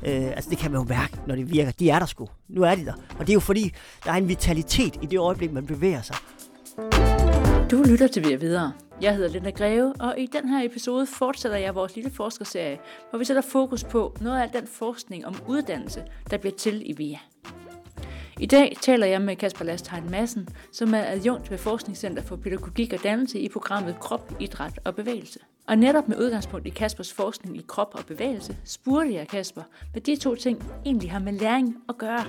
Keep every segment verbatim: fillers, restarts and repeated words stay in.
Øh, altså det kan man jo mærke, når det virker. De er der sgu. Nu er de der. Og det er jo fordi, der er en vitalitet i det øjeblik, man bevæger sig. Du lytter til V I A Videre. Jeg hedder Linda Greve, og i den her episode fortsætter jeg vores lille forskerserie, hvor vi sætter fokus på noget af den forskning om uddannelse, der bliver til i V I A. I dag taler jeg med Kasper Lastheim Madsen, som er adjunkt ved Forskningscenter for Pædagogik og Dannelse i programmet Krop, Idræt og Bevægelse. Og netop med udgangspunkt i Kaspers forskning i krop og bevægelse, spurgte jeg Kasper, hvad de to ting egentlig har med læring at gøre.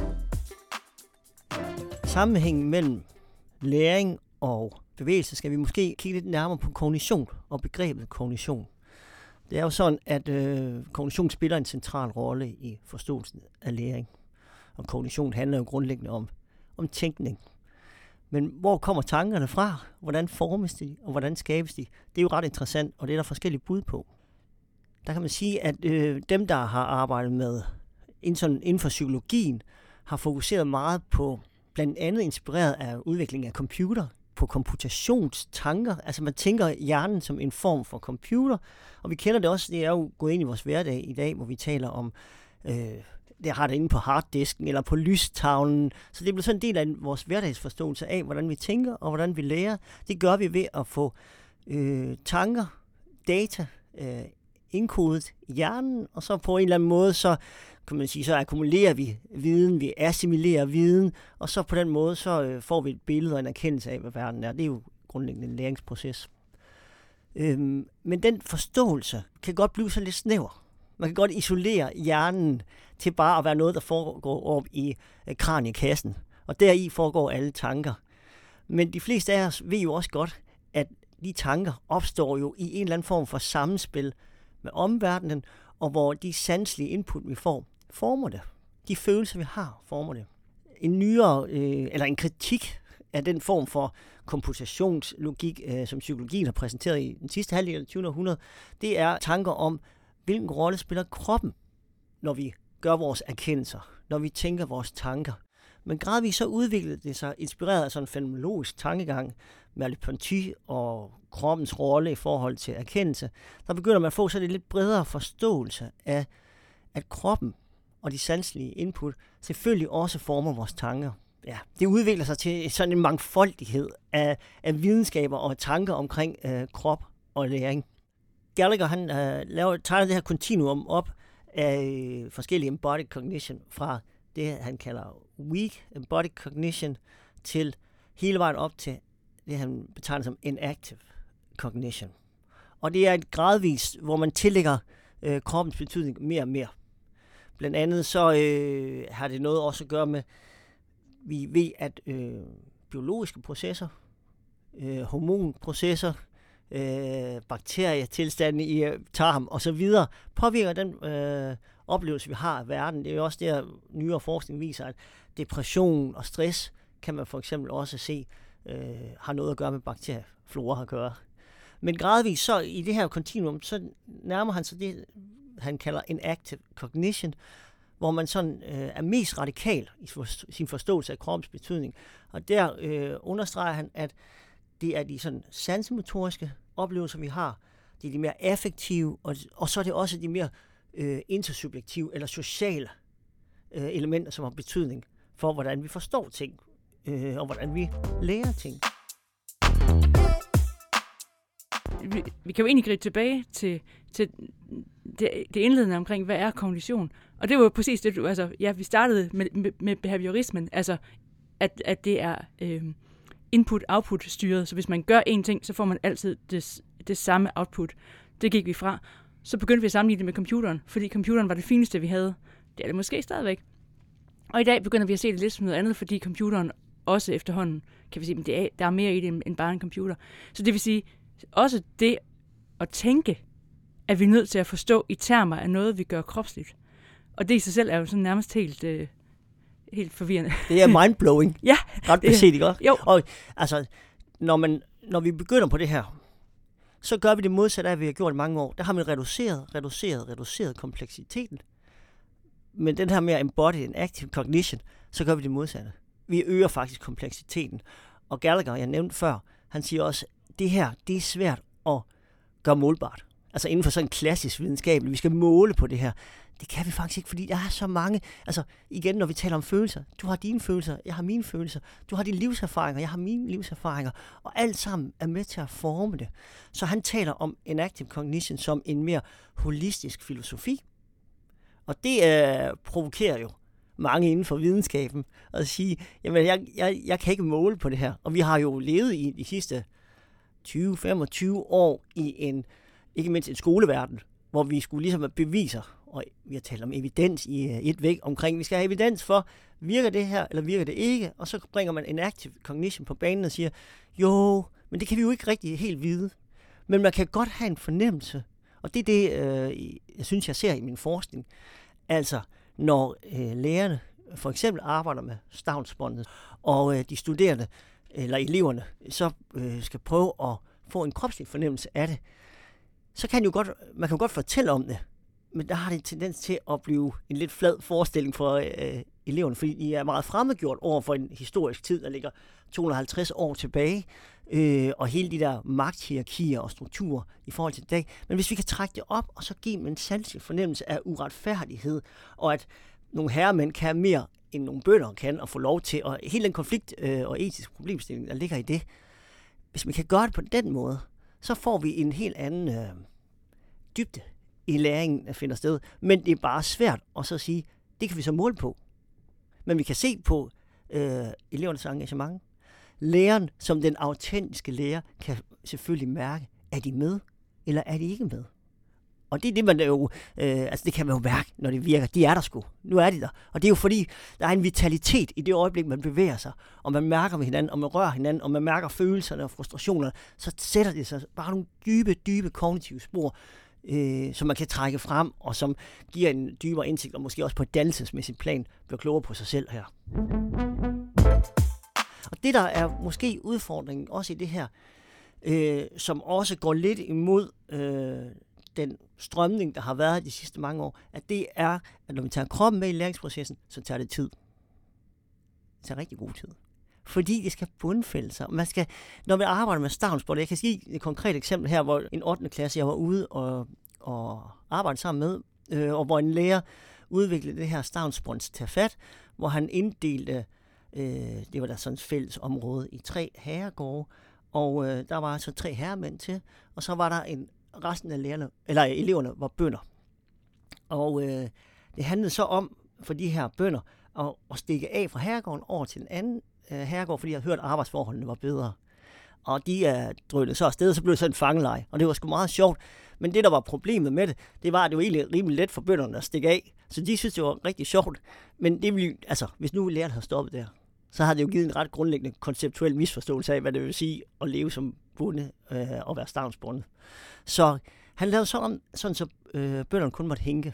Sammenhængen mellem læring og bevægelse skal vi måske kigge lidt nærmere på kognition og begrebet kognition. Det er jo sådan, at øh, kognition spiller en central rolle i forståelsen af læring. Og kognition handler jo grundlæggende om, om tænkning. Men hvor kommer tankerne fra? Hvordan formes de, og hvordan skabes de? Det er jo ret interessant, og det er der forskellige bud på. Der kan man sige, at øh, dem, der har arbejdet med inden for psykologien, har fokuseret meget på, blandt andet inspireret af udviklingen af computer, på computationstanker. Altså man tænker hjernen som en form for computer, og vi kender det også, det er jo gået ind i vores hverdag i dag, hvor vi taler om, øh, det har det inde på harddisken eller på lystavlen. Så det bliver sådan en del af vores hverdagsforståelse af, hvordan vi tænker og hvordan vi lærer. Det gør vi ved at få øh, tanker, data, øh, indkodet i hjernen, og så på en eller anden måde, så kan man sige, så akkumulerer vi viden, vi assimilerer viden, og så på den måde, så øh, får vi et billede og en erkendelse af, hvad verden er. Det er jo grundlæggende en læringsproces. Øhm, men den forståelse kan godt blive så lidt snæver. Man kan godt isolere hjernen til bare at være noget, der foregår op i øh, kraniekassen, og deri foregår alle tanker. Men de fleste af os ved jo også godt, at de tanker opstår jo i en eller anden form for sammenspil med omverdenen, og hvor de sanselige input, vi får, former det. De følelser, vi har, former det. En nyere, øh, eller en kritik af den form for komputationslogik, øh, som psykologien har præsenteret i den sidste halvdel af det tyvende århundrede, det er tanker om, hvilken rolle spiller kroppen, når vi gør vores erkendelser, når vi tænker vores tanker. Men gradvist så udviklede det sig, inspireret af sådan en fænomenologisk tankegang, Merleau-Ponty og kroppens rolle i forhold til erkendelse, der begynder man at få sådan en lidt bredere forståelse af, at kroppen og de sanselige input selvfølgelig også former vores tanker. Ja, det udvikler sig til sådan en mangfoldighed af, af videnskaber og tanker omkring øh, krop og læring. Gallagher han øh, laver, tegner det her kontinuum op af øh, forskellige embodied cognition fra det, han kalder weak embodied cognition til hele vejen op til det, han betegner som inactive cognition. Og det er et gradvist, hvor man tillægger øh, kroppens betydning mere og mere. Blandt andet så øh, har det noget også at gøre med, vi ved, at øh, biologiske processer, øh, hormonprocesser, øh, bakterietilstande i øh, tarm og så videre, påvirker den øh, oplevelse, vi har af verden. Det er jo også det, at nyere forskning viser, at depression og stress kan man for eksempel også se, øh, har noget at gøre med bakterieflora at gøre. Men gradvist så i det her kontinuum, så nærmer han sig det, han kalder inactive cognition, hvor man sådan øh, er mest radikal i for, sin forståelse af kroppens betydning. Og der øh, understreger han, at det er de sådan sansemotoriske oplevelser, vi har. Det er de mere affektive, og, og så er det også de mere øh, intersubjektive eller sociale øh, elementer, som har betydning for, hvordan vi forstår ting, øh, og hvordan vi lærer ting. Vi, vi kan jo egentlig gribe tilbage til, til det, det indledende omkring, hvad er kognition? Og det var jo præcis det, du, altså, ja, vi startede med, med, med behaviorismen, altså, at, at det er øh, input-output styret, så hvis man gør én ting, så får man altid det, det samme output. Det gik vi fra. Så begyndte vi at sammenligne det med computeren, fordi computeren var det fineste, vi havde. Det er det måske stadigvæk. Og i dag begynder vi at se det lidt som noget andet, fordi computeren også efterhånden, kan vi sige, det er, der er mere i det end bare en computer. Så det vil sige, også det at tænke, at vi er nødt til at forstå i termer af noget, vi gør kropsligt. Og det i sig selv er jo sådan nærmest helt, øh, helt forvirrende. Det er mindblowing. Ja. Ret beset, ikke også? Jo. Og altså, når, man, når vi begynder på det her, så gør vi det modsatte af, hvad vi har gjort i mange år. Der har man reduceret, reduceret, reduceret kompleksiteten. Men den her mere embodied and active cognition, så gør vi det modsatte. Vi øger faktisk kompleksiteten. Og Gallagher, jeg nævnte før, han siger også, det her, det er svært at gøre målbart. Altså inden for sådan en klassisk videnskab, vi skal måle på det her. Det kan vi faktisk ikke, fordi der er så mange. Altså igen, når vi taler om følelser. Du har dine følelser, jeg har mine følelser. Du har dine livserfaringer, jeg har mine livserfaringer. Og alt sammen er med til at forme det. Så han taler om enactive cognition som en mere holistisk filosofi. Og det øh, provokerer jo mange inden for videnskaben at sige, jamen jeg, jeg, jeg kan ikke måle på det her. Og vi har jo levet i de sidste tyve til femogtyve år i en, ikke mindst en skoleverden, hvor vi skulle ligesom have beviser, og vi har talt om evidens i et væk omkring, vi skal have evidens for, virker det her, eller virker det ikke, og så bringer man en active cognition på banen og siger, jo, men det kan vi jo ikke rigtig helt vide. Men man kan godt have en fornemmelse, og det er det, øh, jeg synes, jeg ser i min forskning. Altså, når øh, lærerne for eksempel arbejder med stavnsbåndet, og øh, de studerende, eller eleverne, så øh, skal prøve at få en kropslig fornemmelse af det, så kan jo godt, man kan jo godt fortælle om det, men der har det en tendens til at blive en lidt flad forestilling for øh, eleverne, fordi de er meget fremmedgjort over for en historisk tid, der ligger to hundrede og halvtreds år tilbage, øh, og hele de der magthierarkier og strukturer i forhold til i dag. Men hvis vi kan trække det op, og så give dem en sanselig fornemmelse af uretfærdighed, og at nogle herremænd kan mere, end nogle bønder kan, og få lov til, og hele den konflikt øh, og etiske problemstilling, der ligger i det, hvis vi kan gøre det på den måde, så får vi en helt anden øh, dybde i læringen, der finder sted. Men det er bare svært at så sige, det kan vi så måle på. Men vi kan se på øh, elevernes engagement. Læreren, som den autentiske lærer, kan selvfølgelig mærke, er de med, eller er de ikke med? Og det er det, man jo, øh, altså det kan man jo mærke, når det virker. De er der sgu. Nu er de der. Og det er jo fordi, der er en vitalitet i det øjeblik, man bevæger sig, og man mærker med hinanden, og man rører hinanden, og man mærker følelserne og frustrationerne, så sætter det sig bare nogle dybe, dybe kognitive spor, øh, som man kan trække frem, og som giver en dybere indsigt, og måske også på et dannelsesmæssigt plan, bliver klogere på sig selv her. Og det, der er måske udfordringen også i det her, øh, som også går lidt imod øh, den strømning, der har været de sidste mange år, at det er, at når vi tager kroppen med i læringsprocessen, så tager det tid. Det tager rigtig god tid. Fordi det skal bundfælde sig. Man skal, når vi arbejder med stavnsbånd, jeg kan sige et konkret eksempel her, hvor en ottende klasse, jeg var ude og, og arbejde sammen med, øh, og hvor en lærer udviklede det her stavnsbåndstafat, hvor han inddelte, øh, det var der sådan et fælles område, i tre herregårde, og øh, der var altså tre herremænd til, og så var der en resten af lærerne, eller eleverne var bønder. Og øh, det handlede så om, for de her bønder, at, at stikke af fra herregården over til en anden øh, herregård, fordi jeg havde hørt, at arbejdsforholdene var bedre. Og de øh, drønede så afsted, så blev det sådan en fangeleje. Og det var sgu meget sjovt. Men det, der var problemet med det, det var, at det var egentlig rimelig let for bønderne at stikke af. Så de synes, det var rigtig sjovt. Men det ville, altså, hvis nu lærerne havde stoppet der, så havde det jo givet en ret grundlæggende konceptuel misforståelse af, hvad det vil sige at leve som bonde øh, og være stavnsbundet. Så han lavede sådan, sådan så øh, bønderne kun måtte hænke.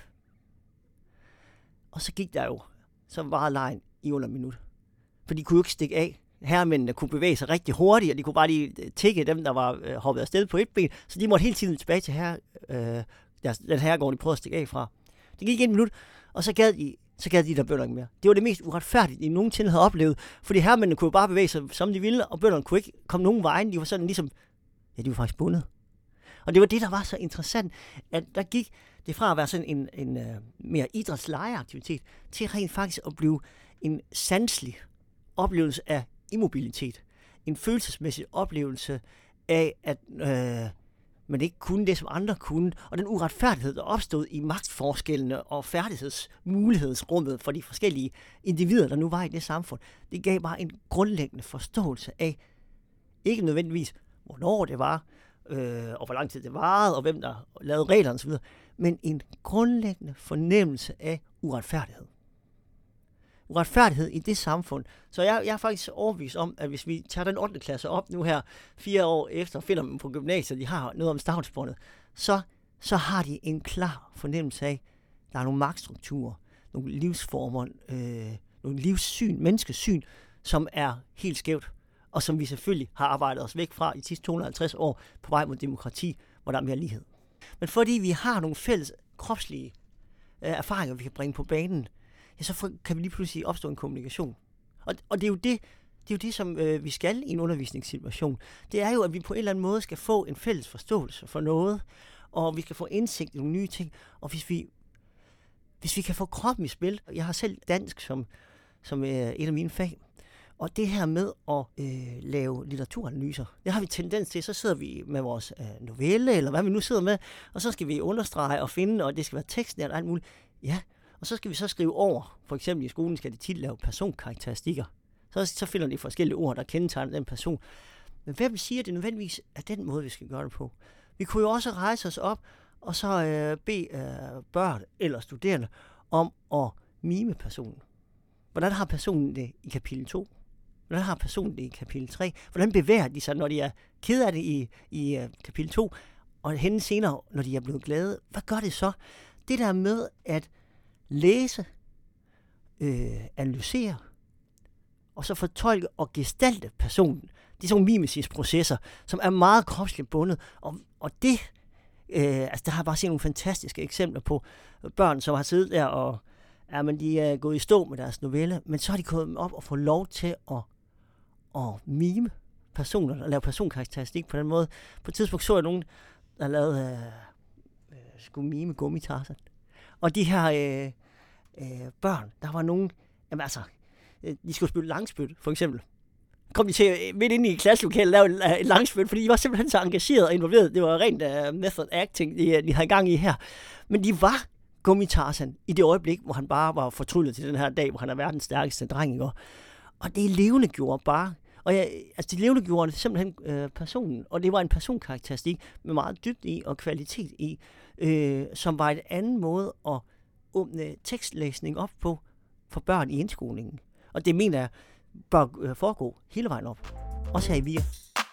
Og så gik der jo, så var lejen i under en minut. For de kunne jo ikke stikke af. Herremændene kunne bevæge sig rigtig hurtigt, og de kunne bare lige tække dem, der var øh, hoppet afsted på et ben. Så de måtte hele tiden tilbage til her, øh, deres, den herregård, de prøvede at stikke af fra. Det gik en minut, og så gad de, så gad de der bønder ikke mere. Det var det mest uretfærdigt, de nogensinde havde oplevet. Fordi herremændene kunne jo bare bevæge sig, som de ville, og bønderne kunne ikke komme nogen vejen. De var sådan ligesom, ja, de var faktisk bundet. Og det var det, der var så interessant, at der gik det fra at være sådan en, en uh, mere idrætslejeaktivitet, til rent faktisk at blive en sanselig oplevelse af immobilitet. En følelsesmæssig oplevelse af, at øh, man ikke kunne det, som andre kunne, og den uretfærdighed, der opstod i magtforskellene og færdighedsmulighedsrummet for de forskellige individer, der nu var i det samfund, det gav bare en grundlæggende forståelse af, ikke nødvendigvis, hvornår det var, øh, og hvor lang tid det varede, og hvem der lavede reglerne osv., men en grundlæggende fornemmelse af uretfærdighed. Uretfærdighed i det samfund. Så jeg, jeg er faktisk overbevist om, at hvis vi tager den ottende klasse op nu her, fire år efter, og finder dem på gymnasiet, de har noget om stavnsbåndet, så, så har de en klar fornemmelse af, at der er nogle magtstrukturer, nogle livsformer, øh, nogle livssyn, menneskesyn, som er helt skævt, og som vi selvfølgelig har arbejdet os væk fra i de sidste to hundrede og halvtreds år på vej mod demokrati, hvor der er mere lighed. Men fordi vi har nogle fælles kropslige øh, erfaringer, vi kan bringe på banen, ja, så kan vi lige pludselig opstå en kommunikation. Og, og det er jo det, det, er jo det som øh, vi skal i en undervisningssituation. Det er jo, at vi på en eller anden måde skal få en fælles forståelse for noget, og vi kan få indsigt i nogle nye ting, og hvis vi, hvis vi kan få kroppen i spil. Jeg har selv dansk som, som øh, et af mine fag, og det her med at øh, lave litteraturanalyser, det har vi tendens til, så sidder vi med vores øh, novelle, eller hvad vi nu sidder med, og så skal vi understrege og finde, og det skal være tekstnært og alt muligt. Ja, og så skal vi så skrive over, for eksempel i skolen skal de tit lave personkarakteristikker. Så, så finder de forskellige ord, der kendetegner den person. Men hvem siger, at det nødvendigvis er den måde, vi skal gøre det på? Vi kunne jo også rejse os op, og så øh, bede øh, børn eller studerende om at mime personen. Hvordan har personen det i kapitel to? Hvordan har personen det i kapitel tre? Hvordan bevæger de sig, når de er ked af det i, i uh, kapitel to, og henne senere, når de er blevet glade? Hvad gør det så? Det der med at læse, øh, analysere, og så fortolke og gestalte personen. Det er sådan nogle mimesiske processer, som er meget kropsligt bundet. Og, og det, øh, altså der har jeg bare set nogle fantastiske eksempler på børn, som har siddet der og ja, men de er gået i stå med deres novelle, men så har de kommet op og fået lov til at, at mime personer, og lave personkarakteristik på den måde. På et tidspunkt så jeg nogen, der lavede øh, øh, skulle mime Gummitarsen. Og de her øh, øh, børn, der var nogen, jamen altså, øh, de skulle spille langspyt, for eksempel. Kom de til øh, midt inde i klasselokalet lave et langspyt, fordi de var simpelthen så engageret og involveret. Det var rent uh, method acting, de, de havde gang i her. Men de var Gummitarsen i det øjeblik, hvor han bare var fortryllet til den her dag, hvor han er verdens stærkeste dreng. Ikke? Og det levende gjorde bare, og jeg, altså det levende gjorde det simpelthen øh, personen, og det var en personkarakteristik med meget dybde i og kvalitet i, øh, som var en anden måde at åbne tekstlæsning op på for børn i indskolingen. Og det mener jeg bør øh, foregå hele vejen op, også her i V I A.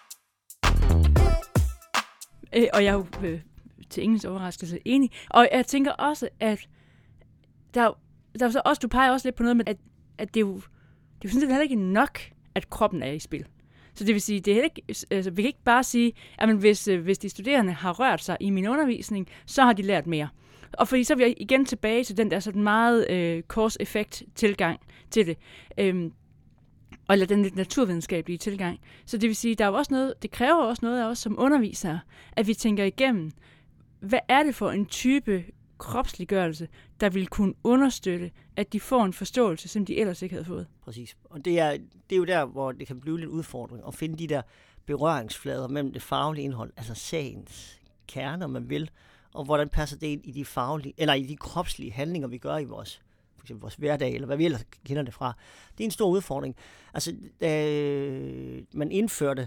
Øh, og jeg er jo øh, til ingens overraskelse enig. Og jeg tænker også, at der, der er så også, du peger også lidt på noget med, at, at det er jo, det er jo sådan set heller ikke nok, at kroppen er i spil. Så det vil sige, det er ikke, altså, vi kan ikke bare sige, at hvis, hvis de studerende har rørt sig i min undervisning, så har de lært mere. Og fordi så er vi igen tilbage til den der sådan meget øh, cause-effekt-tilgang til det. Øhm, eller den lidt naturvidenskabelige tilgang. Så det vil sige, der er også noget, det kræver også noget af os som undervisere, at vi tænker igennem, hvad er det for en type kropsliggørelse, der vil kunne understøtte, at de får en forståelse, som de ellers ikke havde fået. Præcis. Og det er, det er jo der, hvor det kan blive lidt udfordring at finde de der berøringsflader mellem det faglige indhold, altså sagens kerne, om man vil, og hvordan passer det ind i de faglige, eller i de kropslige handlinger, vi gør i vores, for eksempel vores hverdag, eller hvad vi ellers kender det fra. Det er en stor udfordring. Altså, da man indførte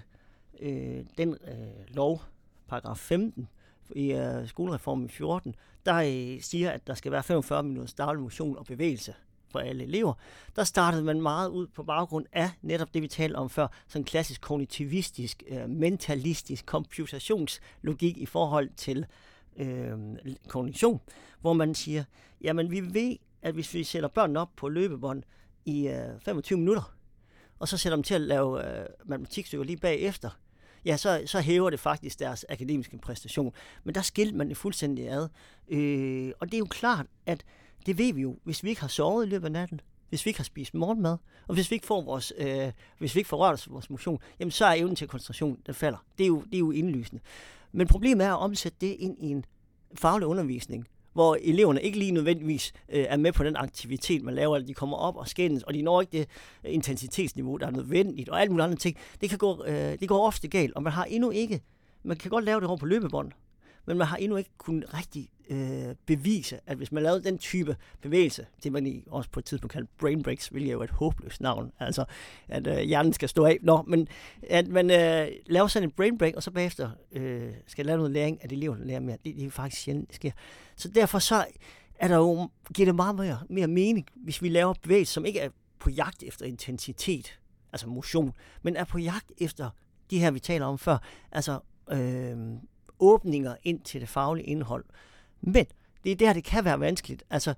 øh, den øh, lov, paragraf femten, i uh, skolereformen i fjorten, der uh, siger, at der skal være femogfyrre minutters daglig motion og bevægelse for alle elever. Der startede man meget ud på baggrund af netop det, vi talte om før, sådan klassisk kognitivistisk, uh, mentalistisk komputertionslogik i forhold til uh, kognition, hvor man siger, jamen vi ved, at hvis vi sætter børnene op på løbebånd i uh, femogtyve minutter, og så sætter dem til at lave uh, matematikstykker lige bagefter, ja, så, så hæver det faktisk deres akademiske præstation. Men der skilte man det fuldstændig ad. Øh, og det er jo klart, at det ved vi jo, hvis vi ikke har sovet i løbet af natten, hvis vi ikke har spist morgenmad, og hvis vi ikke får vores, øh, hvis vi ikke får rørt os vores motion, jamen så er evnen til koncentration, den falder. Det er jo, det er jo indlysende. Men problemet er at omsætte det ind i en faglig undervisning, hvor eleverne ikke lige nødvendigvis øh, er med på den aktivitet, man laver, eller de kommer op og skændes, og de når ikke det øh, intensitetsniveau, der er nødvendigt, og alt muligt andre ting. Det, kan gå, øh, det går ofte galt, og man har endnu ikke, man kan godt lave det over på løbebånd, men man har endnu ikke kunnet rigtig øh, bevise, at hvis man lavede den type bevægelse, det man i, også på et tidspunkt kaldt brain breaks, hvilket er jo et håbløst navn, altså at øh, hjernen skal stå af, Nå, men at man øh, laver sådan en brain break, og så bagefter øh, skal lave noget læring, at eleverne lærer mere, det, det er faktisk sjældent, det sker. Så derfor så er der jo, giver det meget mere, mere mening, hvis vi laver bevægelser, som ikke er på jagt efter intensitet, altså motion, men er på jagt efter de her, vi taler om før, altså øh, åbninger ind til det faglige indhold. Men det er der, det kan være vanskeligt. Altså,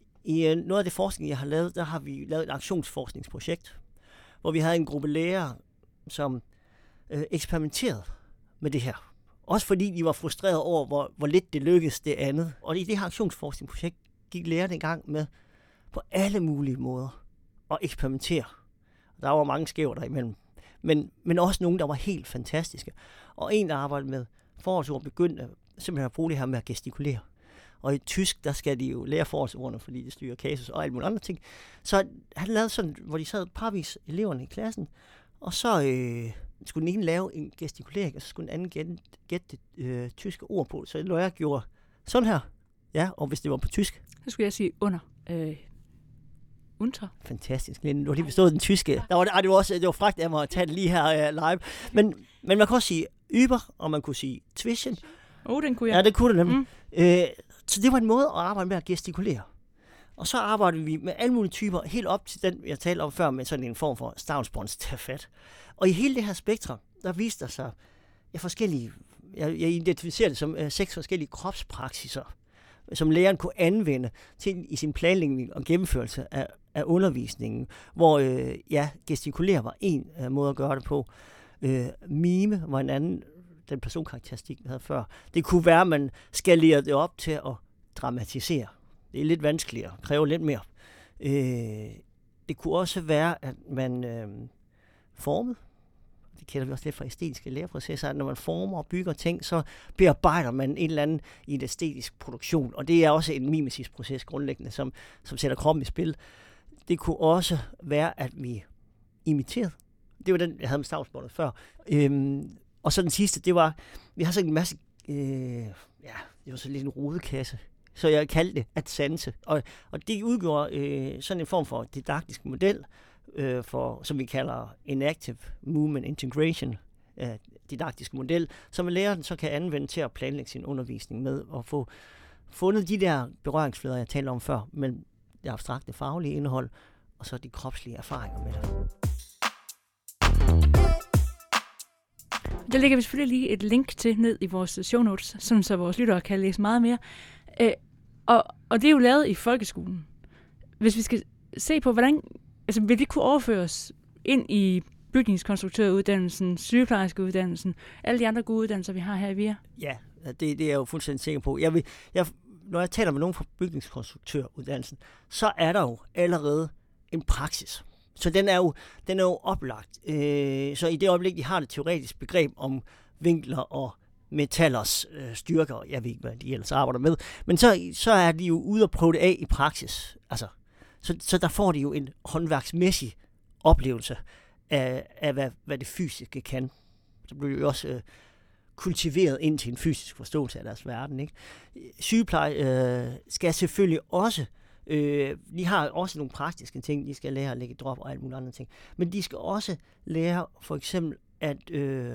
i uh, noget af det forskning, jeg har lavet, der har vi lavet et aktionsforskningsprojekt, hvor vi havde en gruppe lærere, som øh, eksperimenterede med det her. Også fordi de var frustreret over, hvor, hvor lidt det lykkedes det andet. Og i det her aktionsforskningsprojekt gik lærerne i gang med på alle mulige måder at eksperimentere. Der var mange skæver derimellem. Men, men også nogle, der var helt fantastiske. Og en, der arbejdede med forårsord begyndte simpelthen at bruge det her med at gestikulere. Og i tysk, der skal de jo lære forårsordene, fordi det styrer kasus og alt muligt andre ting. Så han lavede sådan, hvor de sad parvis eleverne i klassen, og så øh, skulle den ene lave en gestikulering, og så skulle den anden gætte, gætte det øh, tyske ord på. Så når jeg gjorde sådan her, ja, og hvis det var på tysk. Så skulle jeg sige under. Øh, unter. Fantastisk. Nu har lige bestået den tyske. Der var, det, det var også det var fragt af mig at tage det lige her uh, live. Men, men man kan også sige über, og man kunne sige zwischen. Åh, oh, den kunne jeg. Ja, det kunne det nemlig. Mm. Øh, så det var en måde at arbejde med at gestikulere. Og så arbejdede vi med alle mulige typer, helt op til den, jeg talte om før, med sådan en form for stavnsbåndstafet. Og i hele det her spektrum, der viste der sig ja, forskellige, jeg, jeg identificerer det som uh, seks forskellige kropspraksiser, som læreren kunne anvende til i sin planlægning og gennemførelse af, af undervisningen, hvor øh, ja, gestikulere var en uh, måde at gøre det på. Øh, mime var en anden, den personkarakteristik, vi havde før. Det kunne være, at man skalerede det op til at dramatisere. Det er lidt vanskeligere, kræver lidt mere. Øh, det kunne også være, at man øh, formede. Det kender vi også lidt fra æstetiske læreprocesser, at når man former og bygger ting, så bearbejder man en eller anden i en æstetisk produktion. Og det er også en mimetisk proces grundlæggende, som, som sætter kroppen i spil. Det kunne også være, at vi imiterede. Det var den, jeg havde med stavnsbåndet før. Øhm, og så den sidste, det var, vi har sådan en masse, øh, ja, det var så lidt en rodekasse. Så jeg kaldte det at sanse. Og, og det udgjorde øh, sådan en form for didaktisk model, øh, for, som vi kalder Enactive Movement Integration, øh, didaktisk model, som læreren så kan anvende til at planlægge sin undervisning med, og få fundet de der berøringsflader, jeg talte om før, mellem det abstrakte faglige indhold, og så de kropslige erfaringer med det. Der lægger vi selvfølgelig lige et link til ned i vores show notes, sådan så vores lyttere kan læse meget mere. Øh, og, og det er jo lavet i folkeskolen. Hvis vi skal se på, hvordan altså, vil det kunne overføres ind i bygningskonstruktøruddannelsen, sygeplejerskeuddannelsen, alle de andre gode uddannelser, vi har her i V I A? Ja, det, det er jeg jo fuldstændig sikker på. Jeg vil, jeg, når jeg taler med nogen fra bygningskonstruktøruddannelsen, så er der jo allerede en praksis. Så den er jo, den er jo oplagt. Øh, så i det øjeblik, de har det teoretiske begreb om vinkler og metallers øh, styrker, jeg ved ikke, hvad de ellers arbejder med, men så, så er de jo ude og prøve det af i praksis. Altså, så, så der får de jo en håndværksmæssig oplevelse af, af hvad, hvad det fysiske kan. Så bliver det jo også øh, kultiveret ind til en fysisk forståelse af deres verden. Ikke? Sygepleje øh, skal selvfølgelig også Øh, de har også nogle praktiske ting, de skal lære at lægge drop og alt muligt andre ting. Men de skal også lære for eksempel, at øh,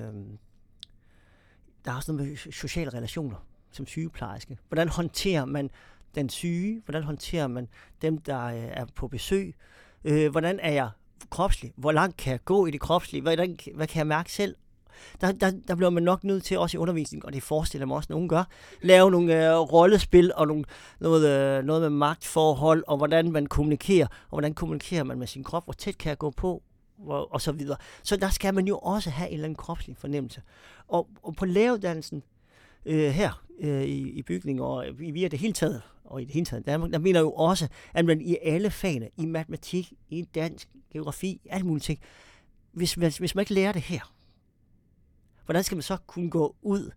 der er også noget med sociale relationer som sygeplejerske. Hvordan håndterer man den syge? Hvordan håndterer man dem, der øh, er på besøg? Øh, hvordan er jeg kropslig? Hvor langt kan jeg gå i det kropslige? Hvordan, hvad kan jeg mærke selv? Der, der, der bliver man nok nødt til også i undervisning, og det forestiller mig også, at nogen gør, lave nogle øh, rollespil og nogle, noget, øh, noget med magtforhold, og hvordan man kommunikerer, og hvordan kommunikerer man med sin krop, hvor tæt kan jeg gå på, og, og så videre. Så der skal man jo også have en eller anden kropslig fornemmelse. Og, og på læreruddannelsen øh, her øh, i, i bygning og i V I A det hele taget, og i det hele taget Danmark, der mener jo også, at man i alle fagene, i matematik, i dansk, geografi, alle mulige ting, hvis, hvis, hvis man ikke lærer det her, hvordan skal man så kunne gå ud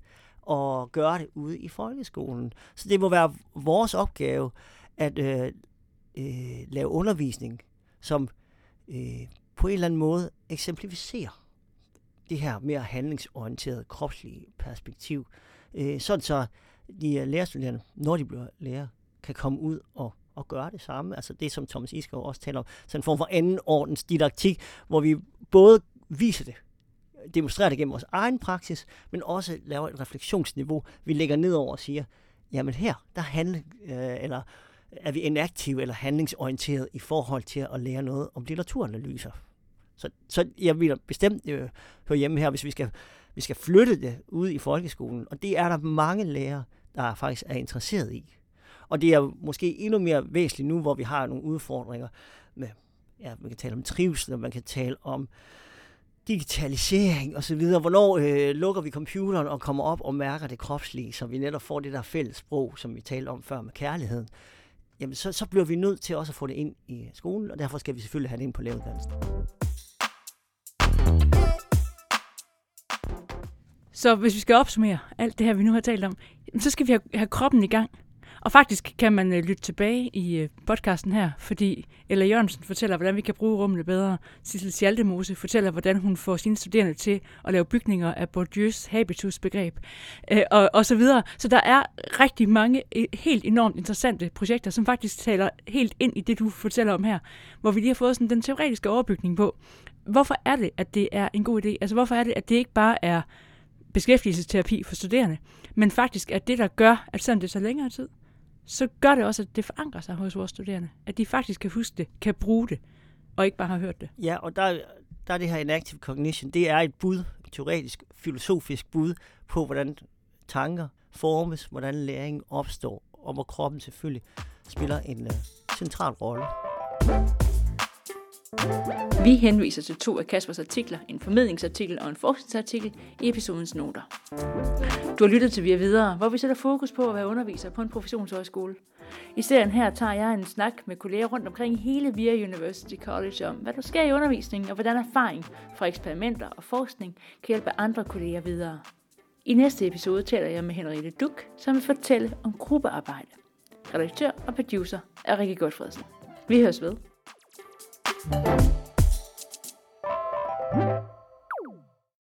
og gøre det ude i folkeskolen? Så det må være vores opgave at øh, øh, lave undervisning, som øh, på en eller anden måde eksemplificerer det her mere handlingsorienterede kropslige perspektiv, øh, sådan så de lærerstuderende, når de bliver lærer, kan komme ud og, og gøre det samme. Altså det, som Thomas Iskov også taler om, sådan en form for anden ordens didaktik, hvor vi både viser det, demonstrerer det gennem vores egen praksis, men også laver et refleksionsniveau, vi lægger ned over og siger, jamen her, der handler, øh, eller er vi inaktive eller handlingsorienteret i forhold til at lære noget om litteraturanalyser. Så, så jeg vil bestemt øh, høre hjemme her, hvis vi skal, vi skal flytte det ud i folkeskolen, og det er der mange lærere, der faktisk er interesseret i. Og det er måske endnu mere væsentligt nu, hvor vi har nogle udfordringer med, ja, man kan tale om trivsel, og man kan tale om digitalisering og så videre. Hvornår øh, lukker vi computeren og kommer op og mærker det kropslige, så vi netop får det der fælles sprog, som vi talte om før med kærligheden. Jamen, så, så bliver vi nødt til også at få det ind i skolen, og derfor skal vi selvfølgelig have det ind på læreruddannelsen. Så hvis vi skal opsummere alt det her, vi nu har talt om, så skal vi have, have kroppen i gang. Og faktisk kan man uh, lytte tilbage i uh, podcasten her, fordi Ella Jørgensen fortæller, hvordan vi kan bruge rummene bedre. Sissel Schaldemose fortæller, hvordan hun får sine studerende til at lave bygninger af Bourdieu's habitus-begreb, uh, og, og så videre. Så der er rigtig mange uh, helt enormt interessante projekter, som faktisk taler helt ind i det, du fortæller om her, hvor vi lige har fået sådan den teoretiske overbygning på. Hvorfor er det, at det er en god idé? Altså, hvorfor er det, at det ikke bare er beskæftigelsesterapi for studerende, men faktisk er det, der gør, at selvom det tager længere tid, så gør det også, at det forankrer sig hos vores studerende. At de faktisk kan huske det, kan bruge det, og ikke bare har hørt det. Ja, og der, der er det her enactive cognition, det er et bud, et teoretisk, filosofisk bud på, hvordan tanker formes, hvordan læring opstår, og hvor kroppen selvfølgelig spiller en uh, central rolle. Vi henviser til to af Kaspers artikler, en formidlingsartikel og en forskningsartikel i episodens noter. Du har lyttet til Vi er videre, hvor vi sætter fokus på at være underviser på en professionshøjskole. I serien her tager jeg en snak med kolleger rundt omkring i hele V I A University College om, hvad der sker i undervisningen og hvordan erfaring fra eksperimenter og forskning kan hjælpe andre kolleger videre. I næste episode taler jeg med Henriette Duk, som vil fortælle om gruppearbejde. Redaktør og producer er Rikke Godfredsen. Vi høres ved. Thank you.